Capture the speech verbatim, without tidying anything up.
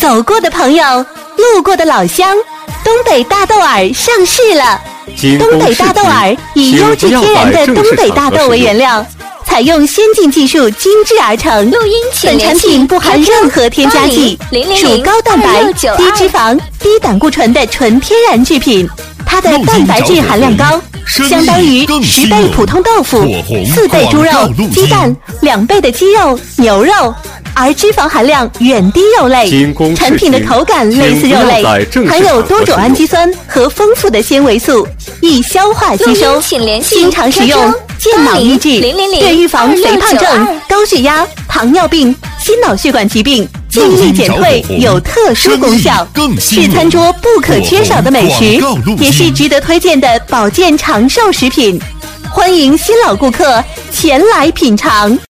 走过的朋友，路过的老乡，东北大豆耳上市了。东北大豆耳以优质天然的东北大豆为原料，采用先进技术精制而成。 录音请本产品不含任何添加剂，属高蛋白、低脂肪、低胆固醇的纯天然制品。它的蛋白质含量高，相当于十倍普通豆腐、四倍猪肉、鸡蛋、两倍的鸡肉、牛肉。而脂肪含量远低肉类，产品的口感类似肉类，含有多种氨基酸和丰富的纤维素，易消化吸收。经常食用，健脑益智，对预防肥胖症、高血压、糖尿病、心脑血管疾病、记忆力减退有特殊功效，是餐桌不可缺少的美食，也是值得推荐的保健长寿食品。欢迎新老顾客前来品尝。